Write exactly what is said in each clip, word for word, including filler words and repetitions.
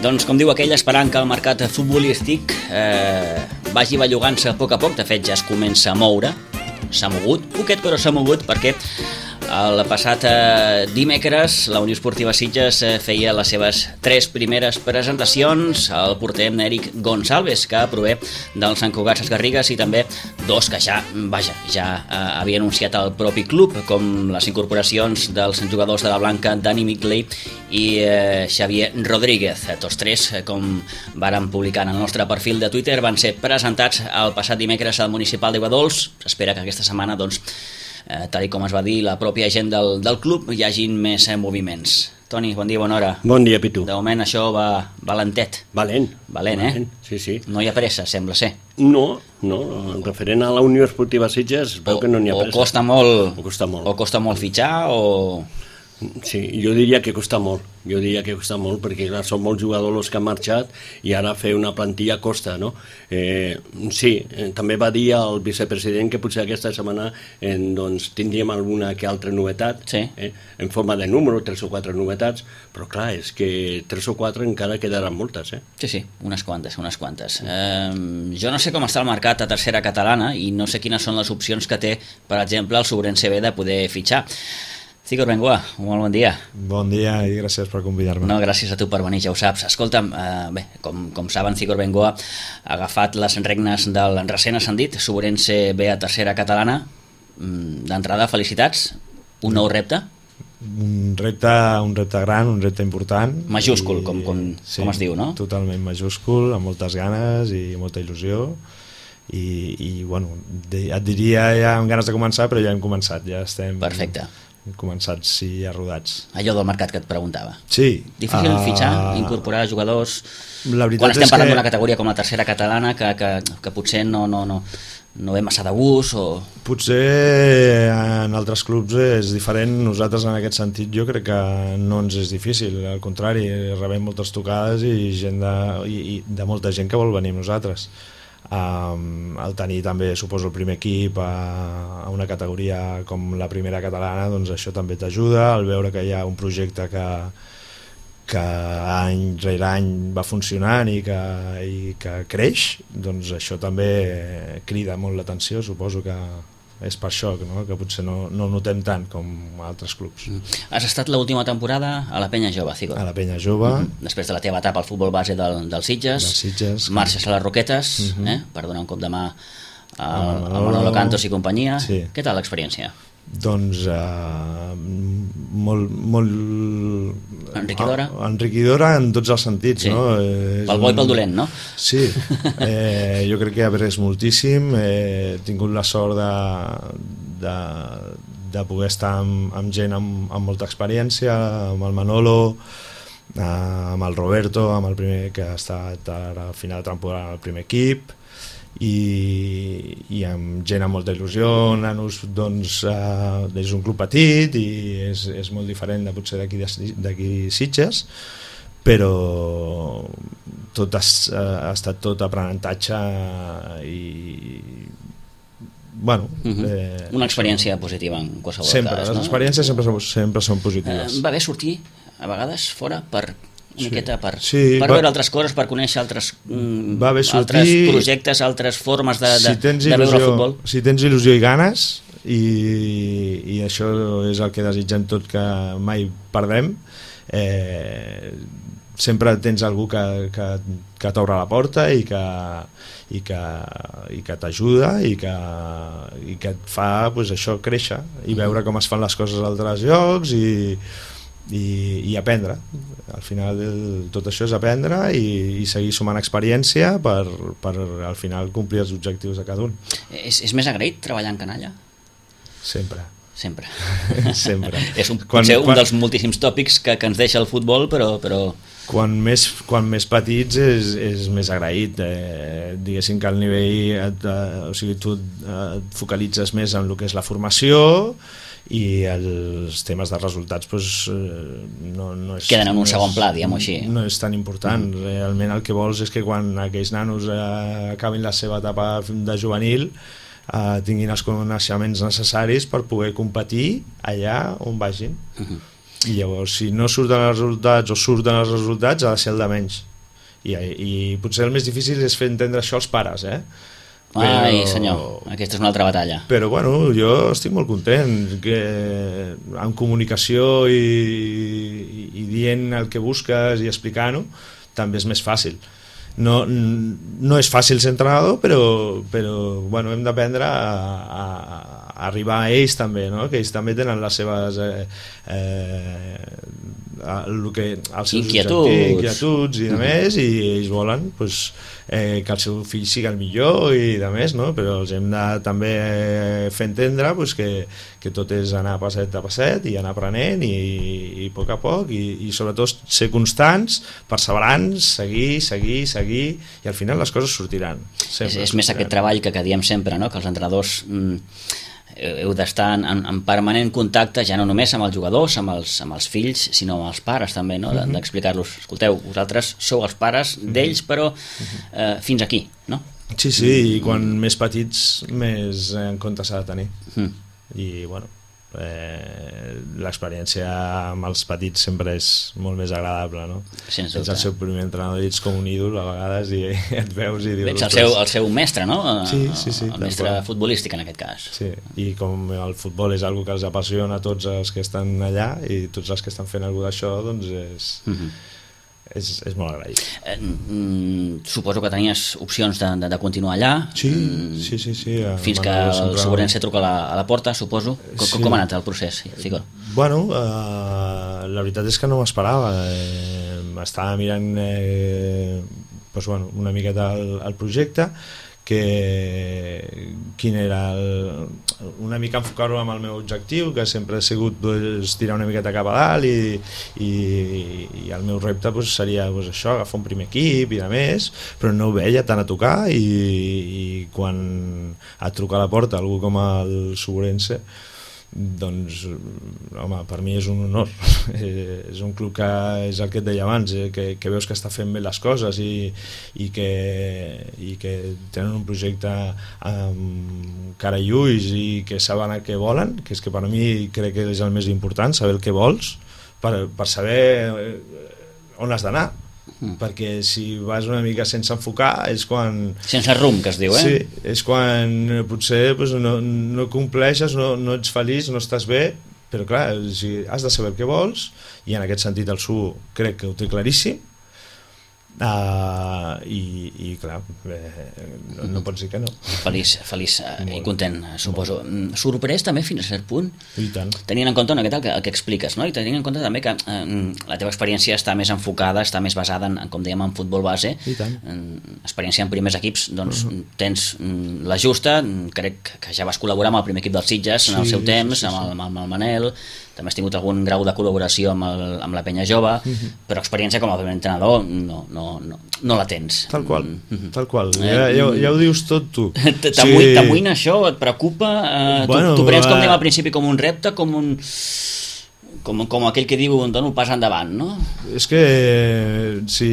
Doncs com diu aquell, esperant que el mercat futbolístic eh, vagi bellugant-se a poc a poc. De fet ja es comença a moure, s'ha mogut, poquet però s'ha mogut, perquè el passat eh, dimecres la Unió Esportiva Sitges eh, feia les seves tres primeres presentacions. El porter Eric Gonçalves, que prové dels Sant Cugat Sesgarrigues, i també dos que ja, vaja, ja eh, havia anunciat el propi club, com les incorporacions dels jugadors de la Blanca, Dani Migley i eh, Xavier Rodríguez. Tots tres, eh, com varen publicar en el nostre perfil de Twitter, van ser presentats el passat dimecres al Municipal d'Iguadols. S'espera que aquesta setmana, doncs, Eh, tal com es va dir la pròpia gent del, del club, hi hagin més eh, moviments. Toni, bon dia, bona hora. Bon dia, Pitu. De moment això va valentet. Valent. Valent, eh? Valent. Sí, sí. No hi ha pressa, sembla ser. No, no, referent a la Unió Esportiva Sitges, es veu o, que no n'hi ha o pressa. Costa molt, o costa molt. O costa molt fitxar, o... Sí, jo diria que costa molt, jo diria que costa molt, perquè clar, són molts jugadors els que han marxat i ara fer una plantilla costa, no? Eh, sí, eh, també va dir el vicepresident que potser aquesta setmana eh, doncs, tindríem alguna que altra novetat, sí. eh, en forma de número, tres o quatre novetats, però clar, és que tres o quatre encara quedaran moltes, eh? Sí, sí, unes quantes, unes quantes. Eh, jo no sé com està el mercat a tercera catalana i no sé quines són les opcions que té, per exemple, el Sobrense B de poder fitxar. Cícor Bengoa, molt bon dia. Bon dia i gràcies per convidar-me. No, gràcies a tu per venir, ja ho saps. Escolta'm, eh, bé, com, com saben, Cícor Bengoa ha agafat les regnes del recent ascendit Sobrense B a tercera catalana. D'entrada, felicitats. Un nou repte? Un repte, un repte gran, un repte important. Majúscul, i, com, com, sí, com es diu, no? Totalment majúscul, amb moltes ganes i molta il·lusió. I, i bueno, et diria ja amb ganes de començar, però ja hem començat, ja estem... Perfecte. Començats i arrodats. Allò del mercat que et preguntava. Sí. Difícil uh, fitxar, incorporar jugadors... La veritat quan estem és parlant que... d'una categoria com la tercera catalana que, que, que potser no, no, no, no ve massa de gust o... Potser en altres clubs és diferent. Nosaltres en aquest sentit jo crec que no ens és difícil, al contrari, rebem moltes tocades i, gent de, i, i de molta gent que vol venir amb nosaltres. Um, el tenir també, suposo, el primer equip a, a una categoria com la primera catalana, doncs això també t'ajuda, al veure que hi ha un projecte que, que any rere any va funcionant i que, i que creix, doncs això també crida molt l'atenció. Suposo que és per això, no? Que potser no, no notem tant com altres clubs. Has estat l'última temporada a la Penya Jove, Cícor. A la Penya Jove. Mm-hmm. Després de la teva etapa al futbol base del, del Sitges, del Sitges, marxes a les Roquetes, mm-hmm. eh? Per donar un cop de mà al Manolo Cantos i companyia. Sí. Què tal l'experiència? Doncs uh, molt, molt enriquidora? Uh, enriquidora en tots els sentits, sí. No? Eh, pel bo i pel dolent, no? Sí, eh, jo crec que he après moltíssim, he tingut la sort de, de, de poder estar amb, amb gent amb, amb molta experiència, amb el Manolo, eh, amb el Roberto, amb el primer que ha estat ara al final de temporada al primer equip, i, i amb gent amb molta il·lusió. Nanos, doncs, eh, és un club petit i és, és molt diferent de potser d'aquí d'aquí Sitges, però tot ha, ha estat tot aprenentatge i bueno, uh-huh. eh, una experiència positiva en qualsevol sempre, cas, no? Les experiències sempre són, sempre són positives. Eh, va bé sortir a vegades fora per una miqueta per, sí, per va, veure altres coses, per conèixer altres, mm, sortir, altres projectes, altres formes de, de, si de veure el futbol. Si tens il·lusió i ganes, i, i això és el que desitgem tot, que mai perdem, eh, sempre tens algú que, que, que t'obre la porta i que, i que, i que t'ajuda i que, i que et fa pues, això créixer i veure com es fan les coses a altres llocs i I, i aprendre. Al final tot això és aprendre i, i seguir sumant experiència per, per al final complir els objectius de cada un. És, és més agraït treballar en canalla? Sempre. Sempre. Sempre. És un, quan, potser un quan, dels moltíssims tòpics que, que ens deixa el futbol, però... però... Quan més, quan més petits és, és més agraït. Eh, diguéssim que al nivell et, eh, o sigui, tu et focalitzes més en el que és la formació i els temes de resultats pues, no, no és, queden en un no segon és, pla, diguem-ho així. No és tan important. Mm. Realment el que vols és que quan aquells nanos eh, acabin la seva etapa de juvenil eh, tinguin els coneixements necessaris per poder competir allà on vagin. Mm-hmm. I llavors, si no surten els resultats o surten els resultats, ha de ser el de menys. I, i potser el més difícil és fer entendre això als pares, eh? Però... Ai, senyor, aquesta és una altra batalla. Però bueno, jo estic molt content que amb comunicació i, i, i dient el que busques i explicant-ho també és més fàcil. No, no és fàcil ser entrenador, però, però bueno, hem d'aprendre a, a, a arribar a ells també, no? Que ells també tenen les seves eh, eh, el que, els seus inquietuds, inquietuds i de més, i ells volen pues, eh, que el seu fill sigui el millor i de més, no? Però els hem de també fer entendre pues, que, que tot és anar passet a passet i anar aprenent i, i a poc a poc i, i sobretot ser constants, perseverants, seguir, seguir, seguir i al final les coses sortiran. És, és més aquest treball que, que diem sempre, no? Que els entrenadors mm, heu d'estar en, en permanent contacte ja no només amb els jugadors, amb els, amb els fills, sinó amb els pares també, no? De, d'explicar-los, escolteu, vosaltres sou els pares d'ells, però eh, fins aquí, no? Sí, sí, i quan més petits més en compte s'ha de tenir. Mm. I bueno, eh, l'experiència amb els petits sempre és molt més agradable, no? Sense ets el seu primer entrenador i ets com un ídol a vegades i et veus i dius... Ets el seu, el seu mestre, no? Sí, sí, sí. El mestre futbolístic en aquest cas. Sí, i com el futbol és algo que els apassiona a tots els que estan allà i tots els que estan fent alguna d'això, doncs és... Mm-hmm. És, és molt agraït. Eh, mm, suposo que tenies opcions de, de, de continuar allà. Sí, sí, sí, sí. Fins que el Segurense truca a la, a la porta, suposo. Com, sí. com ha anat el procés, Fico? Bueno, eh, la veritat és que no m'esperava. Eh, estava mirant eh, pues, bueno, una miqueta el, el projecte, que quin era el, una mica enfocar-ho amb el meu objectiu, que sempre ha sigut pues, tirar una miqueta cap a dalt i, i, i el meu repte pues, seria pues, això, agafar un primer equip i de més, però no ho veia tant a tocar i, i quan a trucar a la porta algú com el Segurense, doncs home, per mi és un honor. És un club que és el que et deia abans, eh, que, que veus que està fent bé les coses i, i, que, i que tenen un projecte amb cara i ulls i que saben el que volen, que és que per mi crec que és el més important, saber el que vols per, per saber on has d'anar. Mm. Perquè si vas una mica sense enfocar és quan... Sense rumb, que es diu, eh? Sí, és quan potser pues, no, no compleixes, no, no ets feliç, no estàs bé, però clar, si has de saber el que vols, i en aquest sentit el Su crec que ho té claríssim, uh, i, i clar, eh, no, no pots dir que no. Feliç, feliç uh, i content, suposo. Molt. Sorprès també fins a cert punt, i tant. Tenint en compte una mica el que, el que expliques, no? I tenint en compte també que uh, la teva experiència està més enfocada, està més basada en, en com dèiem, en futbol base. I tant. Uh, experiència en primers equips, doncs uh-huh. tens uh, la justa, crec que ja vas col·laborar amb el primer equip dels Sitges sí, en el seu temps, sí, sí, sí. Amb, el, amb el Manel, també has tingut algun grau de col·laboració amb, el, amb la penya jove, uh-huh. però experiència com a primer entrenador no, no, no, no la tens. Tal qual, uh-huh. tal qual. Ja, ja, ja ho dius tot tu. T'amoïna això? Et preocupa? Uh, bueno, tu, tu prens, com dèiem al principi, com un repte, com un... Com, com aquell que diu dono el pas endavant, no? És que si...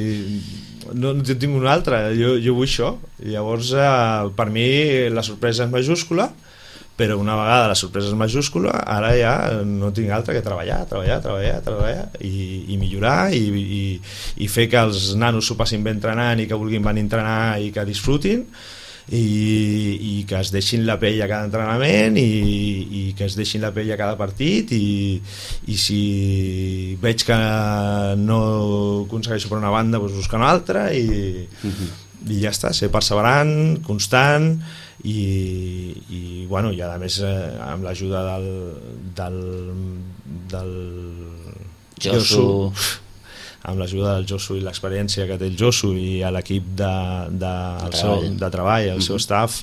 No, no tinc un altre, jo, jo vull això. Llavors, eh, per mi la sorpresa és majúscula, però una vegada la sorpresa és majúscula, ara ja no tinc altre que treballar, treballar, treballar, treballar i, i millorar i, i, i fer que els nanos s'ho passin bé entrenant i que vulguin venir a entrenar i que disfrutin i, i que es deixin la pell a cada entrenament i, i que es deixin la pell a cada partit i, i si veig que no aconsegueixo per una banda doncs buscar una altra i, uh-huh. i ja està, ser perseverant, constant i, i bueno, i a més eh, amb l'ajuda del del, del Josu, amb l'ajuda del Josu i l'experiència que té el Josu i a l'equip de, de, de, seu, de treball, el mm-hmm. seu staff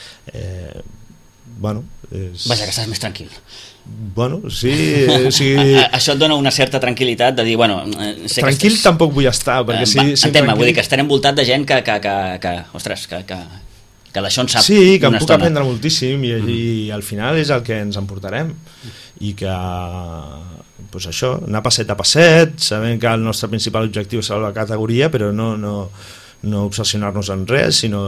eh, bueno és... Vaja, que estàs més tranquil. Bueno, sí, sí. Això et dona una certa tranquil·litat de dir, bueno... Sé tranquil estàs... tampoc vull estar, perquè si... Va, si entenc-me, tranquil... vull dir que estaré envoltat de gent que, que, que, que ostres, que, que, que d'això en sap sí, que em puc estona. Aprendre moltíssim i, mm. i al final és el que ens emportarem i que pues això, anar passet a passet, sabent que el nostre principal objectiu és salvar la categoria, però no, no, no obsessionar-nos en res, sinó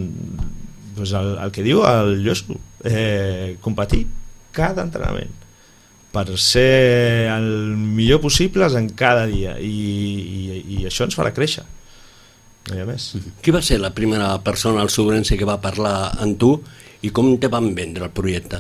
pues el, el que diu el Josu, eh, competir cada entrenament per ser el millor possible en cada dia i, i, i això ens farà créixer no hi ha més. Qui va ser la primera persona al Sobrense que va parlar amb tu i com te van vendre el projecte?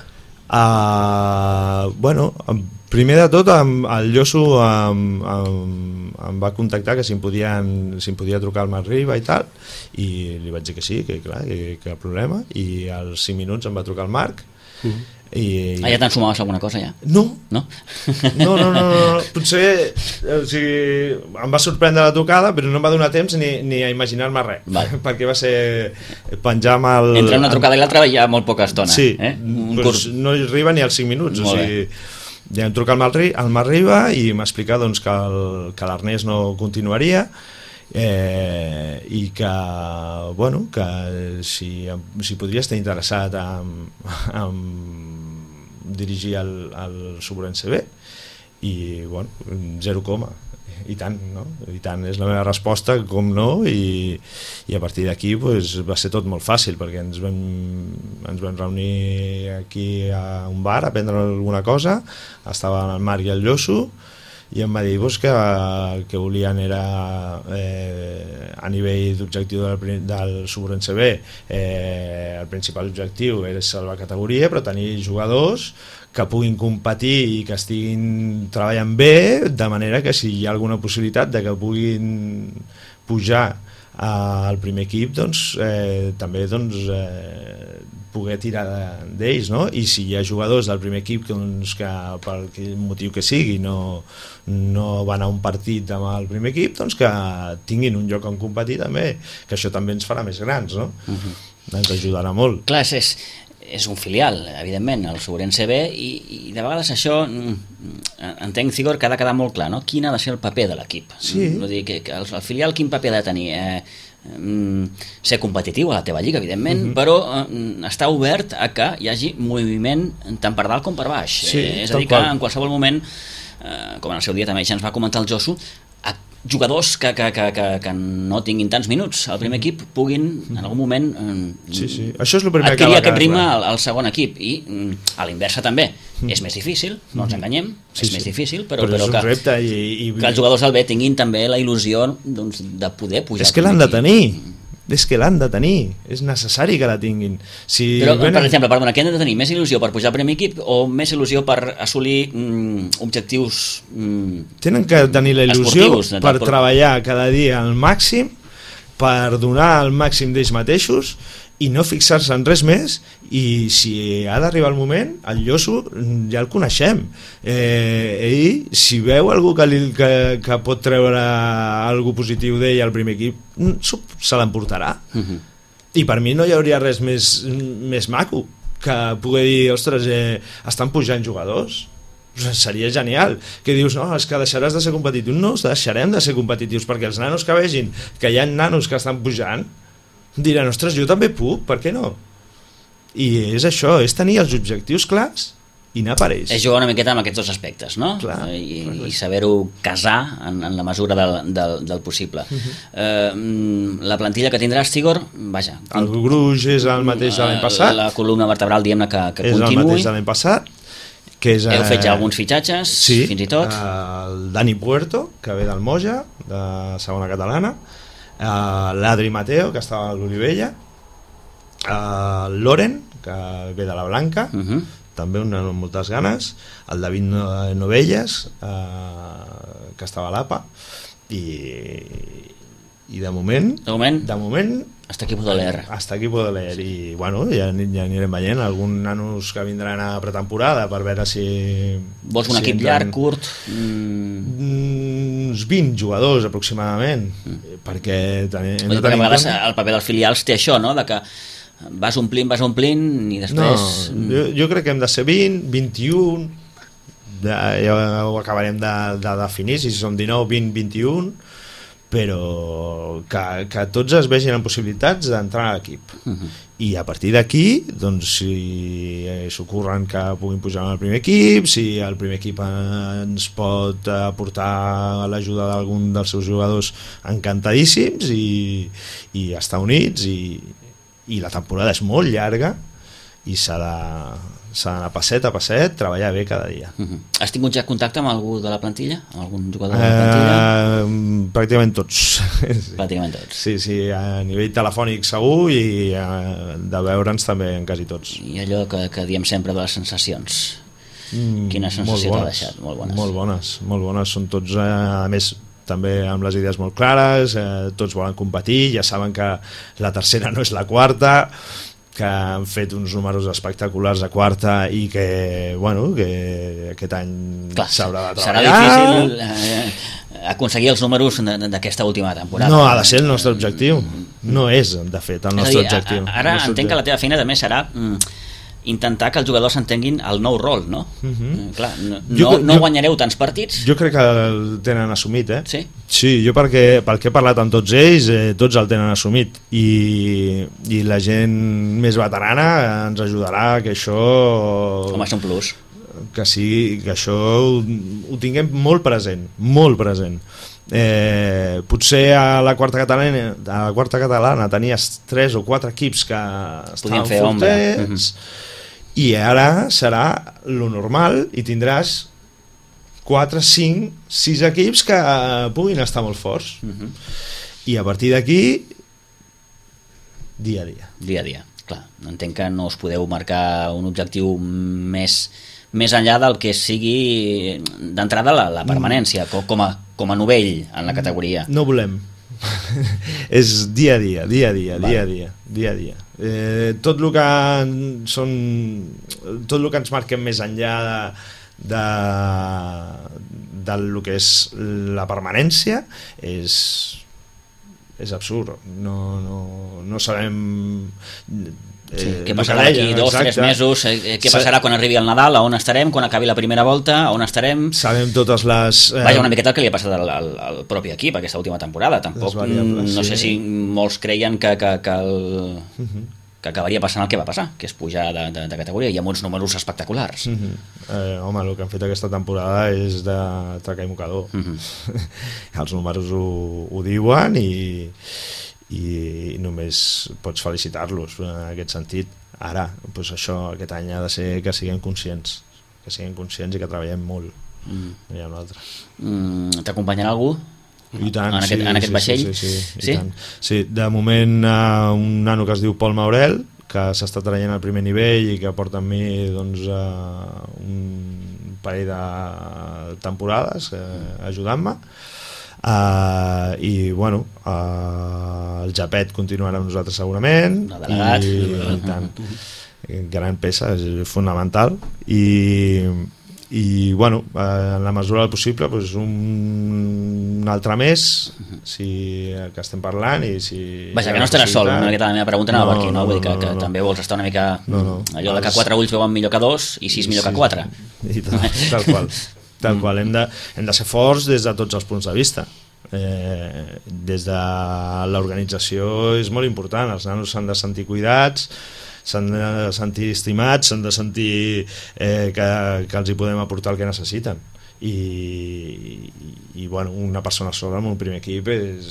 Uh, bueno, primer de tot el Lloso em, em, em va contactar que si em, podien, si em podia trucar al Marc Riba i tal, i li vaig dir que sí, que clar, que, que cap problema, i als cinc minuts em va trucar el Marc. Mm. I, ah, ja te'n sumaves alguna cosa ja? No, no, no, no, no, no. Potser o sigui, em va sorprendre la trucada, però no em va donar temps ni, ni a imaginar-me res, vale. Perquè va ser penjar amb el... Entre una trucada i l'altra hi ha molt poca estona. Sí, eh? pues no hi arriba ni als cinc minuts, o sigui, ja em truca el Marc Riba i m'explica doncs, que el, que l'Ernest no continuaria, eh, i que, bueno, que si, si podria estar interessat en, en dirigir el, el Sobrense B, i bueno, zero coma, i tant, no? I tant, és la meva resposta, com no, i, i a partir d'aquí pues, va ser tot molt fàcil, perquè ens vam, ens vam reunir aquí a un bar a prendre alguna cosa, estava el Marc i el Lloso, i em va dir pues, que el que volien era eh, a nivell d'objectiu del, del Sobrense B, eh, el principal objectiu és salvar categoria, però tenir jugadors que puguin competir i que estiguin treballant bé, de manera que si hi ha alguna possibilitat de que puguin pujar al primer equip, doncs eh, també doncs, eh, poder tirar d'ells, no? I si hi ha jugadors del primer equip doncs, que per quin motiu que sigui no, no van a un partit amb el primer equip, doncs que tinguin un lloc on competir també, que això també ens farà més grans, no? Uh-huh. Ens ajudarà molt. Clar, és, és un filial, evidentment, el Sobrense B, i, i de vegades això, entenc, Cigor, que ha de quedar molt clar, no? Quin ha de ser el paper de l'equip? Sí. Vull dir, que, que el, el filial quin paper ha de tenir? Eh, ser competitiu a la teva lliga, evidentment, uh-huh. però eh, està obert a que hi hagi moviment tant per dalt com per baix. Sí, eh, és a dir, que en qualsevol moment, eh, com en el seu dia també ja ens va comentar el Josu, jugadors que, que, que, que, que no tinguin tants minuts al primer equip puguin en algun moment eh, sí, sí. Això és el primer adquirir que aquest ritme al, al segon equip, i a l'inversa també és més difícil, no ens enganyem, sí, és sí. més difícil, però, però, però que, repte i, i... que els jugadors del B tinguin també la il·lusió doncs, de poder pujar. És que l'han de tenir, és que l'han de tenir, és necessari que la tinguin. Si però, venen... per exemple, perdona, què han de tenir? Més il·lusió per pujar al primer equip o més il·lusió per assolir mm, objectius mm, tenen que tenir la il·lusió esportius, per de... treballar cada dia al màxim, per donar el màxim d'ells mateixos i no fixar-se en res més, i si ha d'arribar el moment, el Lloso ja el coneixem, eh, ell si veu algú que, li, que, que pot treure algú positiu d'ell al primer equip, se l'emportarà. Uh-huh. I per mi no hi hauria res més, més maco que poder dir, ostres, eh, estan pujant jugadors, seria genial, que dius, no, és que deixaràs de ser competitiu. No, deixarem de ser competitius, perquè els nanos que vegin que hi ha nanos que estan pujant diran, ostres, jo també puc, per què no? I és això, és tenir els objectius clars i anar per ells. És jugar una miqueta amb aquests dos aspectes, no? Clar, I, clar, clar. i saber-ho casar en, en la mesura del, del, del possible. Uh-huh. eh, la plantilla que tindràs, Cigor, vaja... El gruix és el mateix de l'any passat. La columna vertebral, diguem-ne, que, que és continuï. És el mateix de l'any passat. Que és, heu fet ja alguns fitxatges, sí, fins i tot. El Dani Puerto, que ve del Moja, de segona catalana, l'Adri Mateo, que estava a l'Olivella, el Loren, que ve de la Blanca, uh-huh. també un nano amb moltes ganes, el David Novelles, eh, que estava a l'A P A, i, i de moment, de moment, de moment hasta aquí poder leer. Hasta aquí poder leer. I bueno, ja, ja anirem veient alguns nanos que vindran a pretemporada per veure si... Vols un si equip entren... llarg, curt? Mm. Uns vint jugadors aproximadament, mm. perquè ten... hem de tenir a vegades compte... el paper dels filials té això, no? De que vas omplint, vas omplint i després... No, jo, jo crec que hem de ser vint, vint-i-un, ja, ja ho acabarem de, de definir, si som dinou, vint, vint-i-un, però que, que tots es vegin en possibilitats d'entrar a l'equip. Uh-huh. I a partir d'aquí, doncs, si s'ocorren que puguin pujar al primer equip, si el primer equip ens pot aportar l'ajuda d'algun dels seus jugadors, encantadíssims, i, i estar units, i, i la temporada és molt llarga, i s'ha de s'ha d'anar passet a passet, treballar bé cada dia. Uh-huh. Has tingut ja contacte amb algú de la plantilla? Amb algun jugador de la plantilla? Eh, pràcticament tots. Pràcticament tots. Sí, sí, a nivell telefònic segur i eh, de veure'ns també en quasi tots. I allò que, que diem sempre de les sensacions. Mm, Quina sensació t'ha deixat? Molt bones. Molt bones, molt bones. Són tots, eh, a més, també amb les idees molt clares, eh, tots volen competir, ja saben que la tercera no és la quarta, que han fet uns números espectaculars a quarta i que, bueno, que aquest any s'haurà de treballar. Serà difícil eh, aconseguir els números d'aquesta última temporada. No, ha de ser el nostre objectiu. No és, de fet, el nostre dir, objectiu. Ara entenc que la teva feina també serà mm, intentar que els jugadors entenguin el nou rol, no? Uh-huh. Clar, no, jo, no jo, guanyareu tants partits. Jo crec que el tenen assumit, eh? Sí? Sí, jo perquè, pel que he parlat amb tots ells, eh, tots el tenen assumit i, i la gent més veterana ens ajudarà que això... Home, és un plus. Que sí, que això ho, ho tinguem molt present, molt present. Eh, potser a la quarta catalana a la quarta catalana tenies tres o quatre equips que estaven fortets, i ara serà lo normal i tindràs quatre, cinc, sis equips que puguin estar molt forts. Uh-huh. I a partir d'aquí dia a dia. Dia a dia, clar. Entenc que no us podeu marcar un objectiu més, més enllà del que sigui d'entrada la, la permanència, com a, com a novell en la categoria. No volem. És dia a dia, dia a dia, vale. dia a dia, dia a dia. Eh, tot el que són tot el que ens marquem més enllà de, de, del que és la permanència és és absurd. No, no, no sabem Sí, eh, què passarà d'aquí dos, exacte. tres mesos, eh, què passarà quan arribi el Nadal, on estarem, quan acabi la primera volta, on estarem... Sabem totes les... Eh... Vaja, una miqueta el que li ha passat al, al, al propi equip aquesta última temporada, tampoc no sí. sé si molts creien que, que, que, el, uh-huh. que acabaria passant el que va passar, que és pujar de, de, de categoria, i amb uns números espectaculars. Uh-huh. eh, home, el que han fet aquesta temporada és de tracar i mocador. Uh-huh. Els números ho, ho diuen i... i només pots felicitar-los en aquest sentit. Ara, doncs això, aquest any ha de ser que siguem conscients, que siguem conscients i que treballem molt. Mm. No hi ha un altre. Mm, t'acompanyarà algú? I tant, en aquest, sí, en aquest sí, vaixell? Sí, sí, sí, sí? I tant. Sí, de moment uh, un nano que es diu Pol Maurel, que s'està traient al primer nivell i que porta amb mi doncs, uh, un parell de temporades uh, ajudant-me. Uh, i bueno uh, el Japet continuarà amb nosaltres segurament delegat. I, i tant, gran peça, és fonamental i, i bueno uh, en la mesura del possible pues, un, un altre més si que estem parlant i si vaja, que no estaràs sol, una miqueta la meva pregunta anava no, per aquí, no? no, Vull dir que, no, no, que no. també vols estar una mica no, no. allò de que quatre ulls veuen millor que dos i sis millor sí, que quatre i tal, tal qual tal qual, hem de, hem de ser forts des de tots els punts de vista. Eh, des de l'organització és molt important, els nanos s'han de sentir cuidats, s'han de sentir estimats, s'han de sentir eh, que, que els hi podem aportar el que necessiten i, i, i bueno, una persona sola en un primer equip és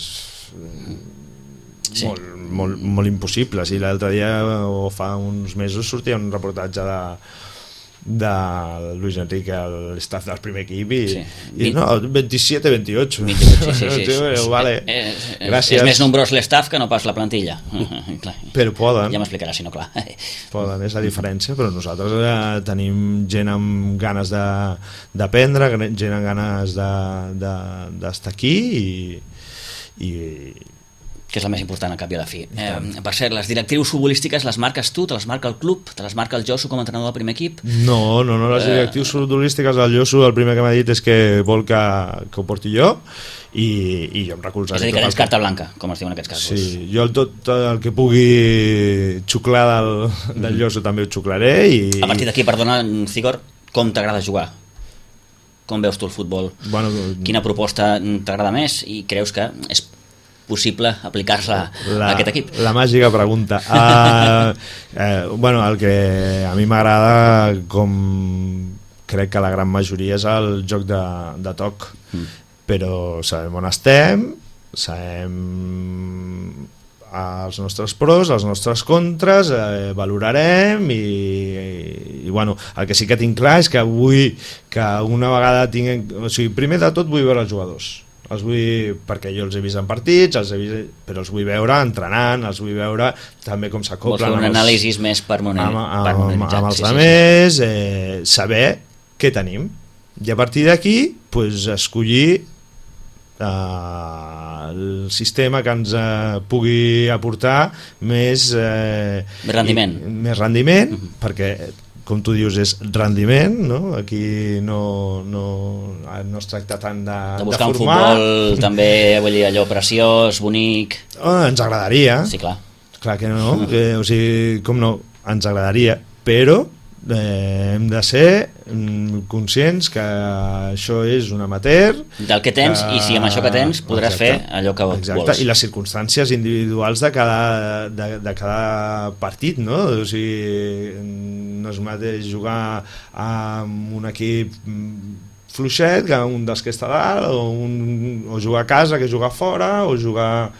sí. molt, molt, molt impossible. Si l'altre dia o fa uns mesos sortia un reportatge de de Luis Enrique a l'estaf del primer equip i, sí. i no, veintisiete veintiocho veintiocho, sí, sí, sí. sí. Vale. És, és, és més nombrós l'estaf que no pas la plantilla. Però poden. Ja m'explicaràs, si no, clar. Poden, és la diferència, però nosaltres eh, tenim gent amb ganes d'aprendre, gent amb ganes d'estar de, de, aquí i, i que és la més important al cap i a la fi. Eh, per cert, les directrius futbolístiques les marques tu, te les marca el club, te les marca el Josu com a entrenador del primer equip? No, no, no, les directrius eh... futbolístiques el Josu el primer que m'ha dit és que vol que, que ho porti jo i, i jo em recolzaré. És a dir, que tens carta blanca, com es diu en aquests casos. Sí, jo el, tot el que pugui xuclar del, del Josu també ho xuclaré. I... A partir d'aquí, perdona, Cigor, com t'agrada jugar? Com veus tu el futbol? Bueno, quina proposta t'agrada més i creus que és possible aplicar-la a aquest equip? La màgica pregunta. Uh, eh, bueno, el que a mi m'agrada, com crec que la gran majoria, és el joc de, de toc. Mm. Però sabem on estem, sabem els nostres pros, els nostres contres, eh, valorarem i, i, i bueno, el que sí que tinc clar és que vull que una vegada tinguem, o sigui, primer de tot vull veure els jugadors, els vull, perquè jo els he vist en partits, els he vist, però els vull veure entrenant, els vull veure també com s'acoplen. Vols fer un anàlisi més permanent, amb, amb, amb, amb els sí, altres, sí, sí. Eh, saber què tenim i a partir d'aquí pues, escollir Uh, el sistema que ens uh, pugui aportar més uh, rendiment, i, més rendiment uh-huh. perquè com tu dius és rendiment, no? Aquí no, no, no es tracta tant de, de buscar de formar. un futbol també, vull dir, allò preciós, bonic. Oh, ens agradaria, sí, clar. clar que no, uh-huh. que, o sigui, com no, ens agradaria, però Eh, hem de ser mm, conscients que això és un amateur del que tens que... i si amb això que tens podràs exacte, fer allò que exacte, vols i les circumstàncies individuals de cada, de, de cada partit, no? O sigui, no és mateix jugar amb un equip fluixet que un dels que està dalt o, un, o jugar a casa que jugar fora o jugar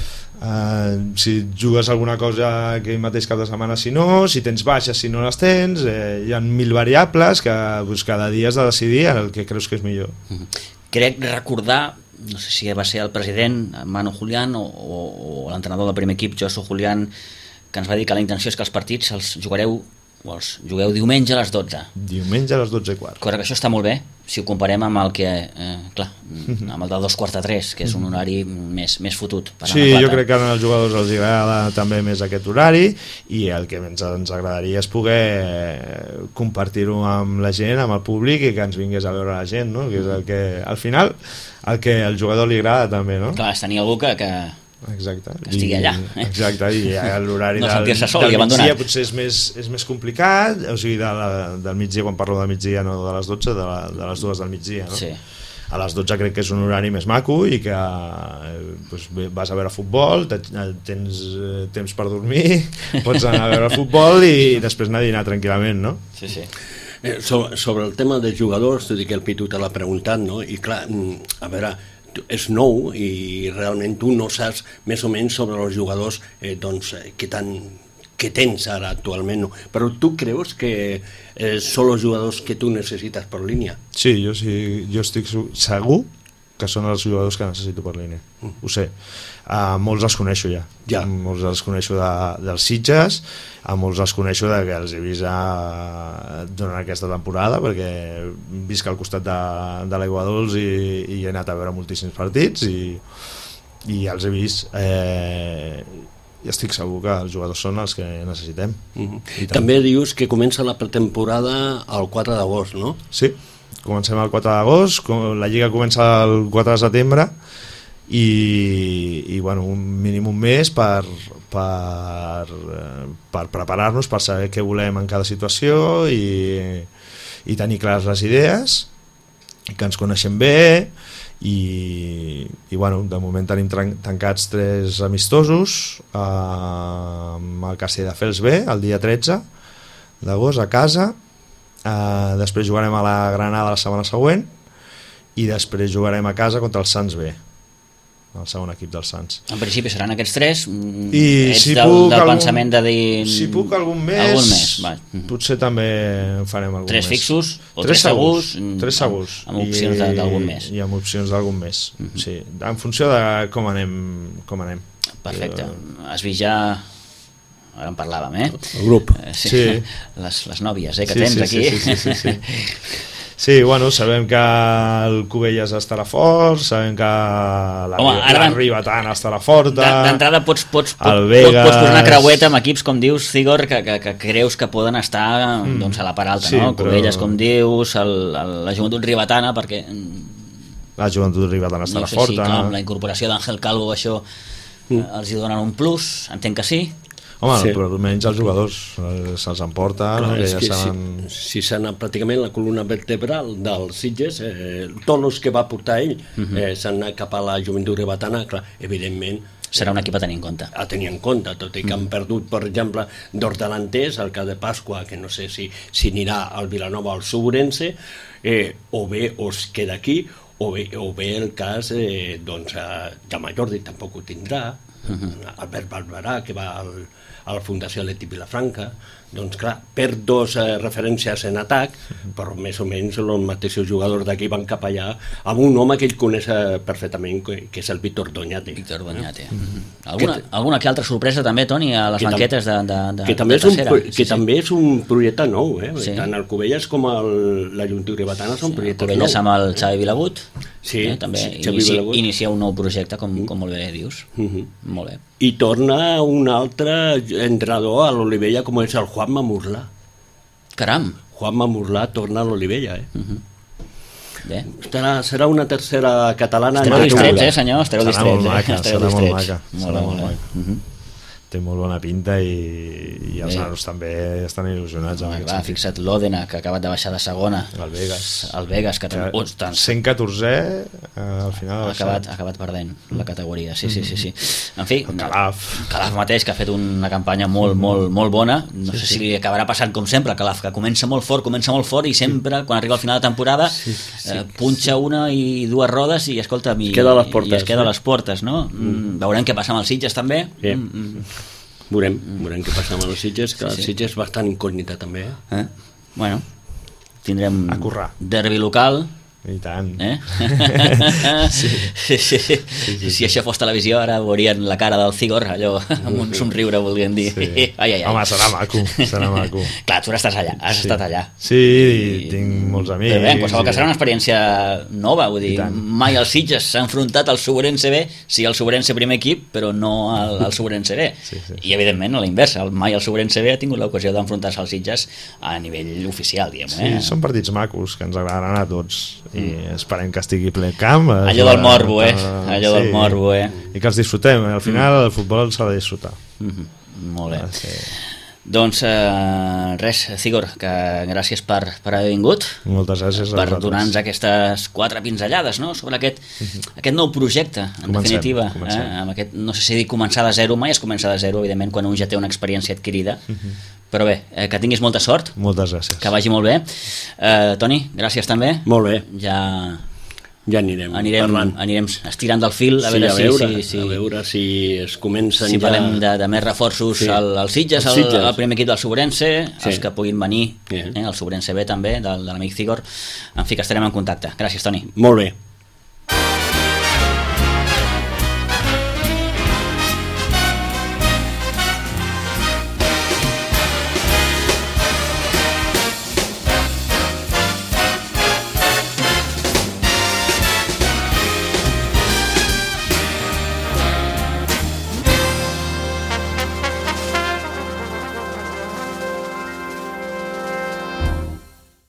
Uh, si jugues alguna cosa aquell mateix cap de setmana, si no, si tens baixes, si no les tens, eh, hi ha mil variables que pues, cada dia has de decidir el que creus que és millor. Crec recordar, no sé si va ser el president Manu Julián o, o, o l'entrenador del primer equip Josu Julián, que ens va dir que la intenció és que els partits els jugareu o els jugueu diumenge a les dotze. Diumenge a les dotze i quart. Correcte, això està molt bé, si ho comparem amb el que, eh, clar, amb el de dos quarts de tres, que és un horari més, més fotut. Sí, jo crec que als jugadors els agrada també més aquest horari i el que ens, ens agradaria és poder compartir-ho amb la gent, amb el públic i que ens vingués a veure la gent, no? Que és el que, al final, el que al jugador li agrada també, no? Clar, és tenir algú que... que... Exacte. Que estigui allà. Eh? Exacte, i l'horari no del, sol, del migdia potser és més, és més complicat, o sigui, de la, del migdia, quan parlo de migdia, no de les dotze, de, la, de les dues del migdia, no? Sí. A les dotze crec que és un horari més maco i que eh, doncs vas a veure futbol, tens eh, temps per dormir, pots anar a veure futbol i després anar a dinar tranquil·lament, no? Sí, sí. Eh, sobre, sobre el tema de jugadors, tot i que el Pitu te l'ha preguntat, no? I clar, a veure, és nou i realment tu no saps més o menys sobre els jugadors eh, doncs, que, tan, que tens ara actualment, no? Però tu creus que eh, són els jugadors que tu necessites per línia? Sí, jo, sí, jo estic segur que són els jugadors que necessito per línia, mm. ho sé. Uh, molts els coneixo ja, ja. molts els coneixo de, dels Sitges, a molts els coneixo de que els he vist a, durant aquesta temporada perquè visc al costat de, de l'Aigua Dols i, i he anat a veure moltíssims partits i, i els he vist eh, i estic segur que els jugadors són els que necessitem. Mm-hmm. També dius que comença la pretemporada el quatre d'agost, no? Sí, comencem el quatre d'agost, la Lliga comença el quatre de setembre i, i bueno, un mínim un mes per, per, per preparar-nos, per saber què volem en cada situació i, i tenir clares les idees, que ens coneixem bé i, i bueno, de moment tenim tancats tres amistosos eh, amb el Castelldefels B el dia tretze d'agost a casa, eh, després jugarem a la Granada la setmana següent i després jugarem a casa contra el Sants B, el segon equip dels Sants. En principi seran aquests tres. I ets si del, puc del algun, pensament de dir si puc algun mes, algun mes va. Potser també en farem algun tres mes. Fixos o tres, tres segurs, segurs tres segurs amb, amb opcions I, d'algun mes i amb opcions d'algun mes, uh-huh. sí, en funció de com anem, com anem. Perfecte, has vist ja ara en parlàvem, eh? El grup eh, sí. Sí. Les, les nòvies eh, que sí, tens sí, aquí sí, sí, sí, sí, sí. Sí, bueno, sabem que el Cubelles estarà fort, sabem que la, Home, la Ribatan estarà forta. D'entrada pots, pots, pots, Vegas... pots posar una creueta amb equips, com dius, Cigor, que, que, que creus que poden estar mm. doncs, a la part alta, sí, no? Però... Cubelles, com dius, el, el, la Joventut Ribetana, perquè... La Joventut Ribetana estarà no sé forta. Si, clar, amb la incorporació d'Àngel Calvo, això mm. els hi donen un plus, entenc que sí. Home, sí. però almenys els jugadors se'ls emporta, clar, no? Que ja que saben... si, si s'han pràcticament la columna vertebral dels Sitges, eh, tots els que va portar ell uh-huh. eh, s'han anat cap a la Joventut Ribetana, clar, evidentment serà un equip a tenir en compte. A tenir en compte, tot i que han perdut, per exemple, dos delanters, el cas de Pasqua, que no sé si, si anirà al Vilanova o al Suburense, eh, o bé o es queda aquí, o bé, o bé el cas eh, doncs, de Majordi tampoc ho tindrà. uh-huh. Albert Barberà, que va al, a la Fundació Leti Vilafranca, doncs clar, perd dos eh, referències en atac, però més o menys els mateixos jugadors d'aquí van cap allà amb un home que ell coneix perfectament, que és el Víctor Doñate. Víctor Doñate. Eh? Mm-hmm. Alguna, que, alguna que altra sorpresa també, Toni, a les banquetes de, de, de, que també de tercera? És un, que sí, també sí. és un projecte nou, eh? Sí. Tant el Cubelles com el, la Junta Gribatana són sí, projectes nous. Cubelles amb el Xavi Vilagut, sí, eh? també sí, inicia, inicia un nou projecte, com, com molt bé dius. Mm-hmm. Molt bé. I torna un altre entrenador a l'Olivella, com és el Juanma Murlà. Caram! Juanma Murlà torna a l'Olivella, eh? Uh-huh. Bé. Estarà, serà una tercera catalana. Estareu distrets, eh, senyor? Estareu serà distrets, molt maca, eh? serà molt maca. Molt, serà molt, molt maca. Uh-huh. Té molt bona pinta i, i els Bé. nanos també estan il·lusionats. Ah, clar, fixa't, l'Òdena, que ha acabat de baixar de segona. El Vegas. El Vegas, que, que oh, tant, cent catorzè, eh, al final ha acabat, ha acabat perdent la categoria, sí, sí, sí, sí. En fi, el Calaf. Calaf mateix, que ha fet una campanya molt, molt, molt bona. No sí, sé sí. si li acabarà passant com sempre, Calaf, que comença molt fort, comença molt fort i sempre, quan arriba al final de temporada, sí, sí, eh, punxa una i dues rodes i, escolta, i, es queda a les portes, i es queda eh? a les portes, no? Mm. Veurem què passa amb els Sitges, també. Sí. Mm. Veurem, veurem què passa amb els Sitges, que sí, sí. els Sitges és bastant incògnita també. Eh? Eh? Bueno, tindrem a currar. derbi local. I tant. Eh? sí. Sí, sí. Sí, sí, si això fos televisió ara veurien la cara del Cigor allò amb un somriure, volien dir. Sí. ai, ai, ai. Home, serà maco, serà maco. Clar, tu estàs allà, has sí. estat allà. Sí, i tinc molts amics. Però bé, en qualsevol cas i... serà una experiència nova, vull dir, mai els Sitges s'ha enfrontat al Suburense B, sí al Suburense primer equip, però no al, al Suburense B. Sí, sí. I evidentment a la inversa, mai el Suburense B ha tingut l'ocasió d'enfrontar-se als Sitges a nivell oficial, diguem. Sí, eh? són partits macos que ens agradaran a tots i esperem que estigui ple camp. Allò del morbo, eh? Allò sí. del morbo, eh? I que els disfrutem, al final el futbol s'ha de disfrutar. Mm-hmm. Molt bé. Ah, sí. Doncs eh, res, Cigor, que gràcies per, per haver vingut. Moltes gràcies a per donar-nos aquestes quatre pinzellades, no?, sobre aquest, mm-hmm. aquest nou projecte, en comencem, definitiva. Comencem. Eh, amb aquest, no sé si dic començar de zero, mai es comença de zero, evidentment, quan un ja té una experiència adquirida. Mm-hmm. Però bé, eh, que tinguis molta sort. Moltes gràcies. Que vagi molt bé. Eh, Toni, gràcies també. Molt bé. Ja... Ja anirem, anirem parlant. Anirem estirant del fil a, sí, veure, a, veure, si, si, si, a veure si es comencen si ja... parlem de, de més reforços sí. al, al Sitges, al, Sitges. Al primer equip del Suburense, sí. els que puguin venir, yeah. eh, el Suburense B també, de, de l'amic Cigor. En fi, que estarem en contacte. Gràcies, Toni. Molt bé.